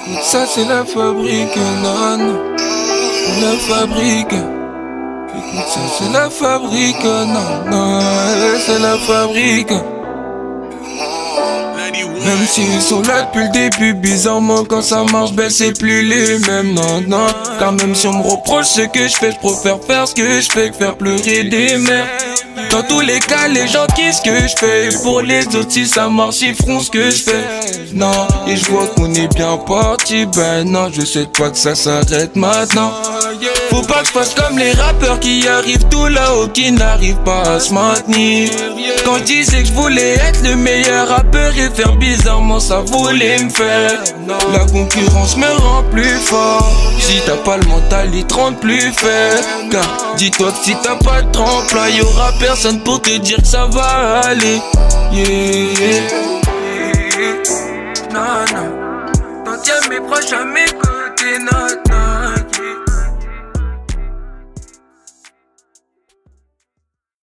Écoute ça c'est la fabrique, non, la fabrique. Écoute ça c'est la fabrique, non, c'est la fabrique. Même s'ils sont là depuis le début, bizarrement quand ça marche, ben c'est plus les mêmes, non. Car même si on me reproche ce que je fais, je préfère faire ce que je fais que faire pleurer des mères. Dans tous les cas, les gens kiffent ce que je fais. Et pour les autres, si ça marche, ils feront ce que je fais. Non, et je vois qu'on est bien parti, ben non, je souhaite pas que ça s'arrête maintenant. Faut pas que je fasse comme les rappeurs qui arrivent tout là-haut, qui n'arrivent pas à se maintenir. Quand je disais que je voulais être le meilleur rappeur et faire bizarrement ça voulait me faire. La concurrence me rend plus fort. Si t'as pas le mental, il te rend plus faible. Car dis-toi que si t'as pas de tremplin, y'aura personne pour te dire que ça va aller. Non, non. T'en tiens mes proches à mes côtés, non.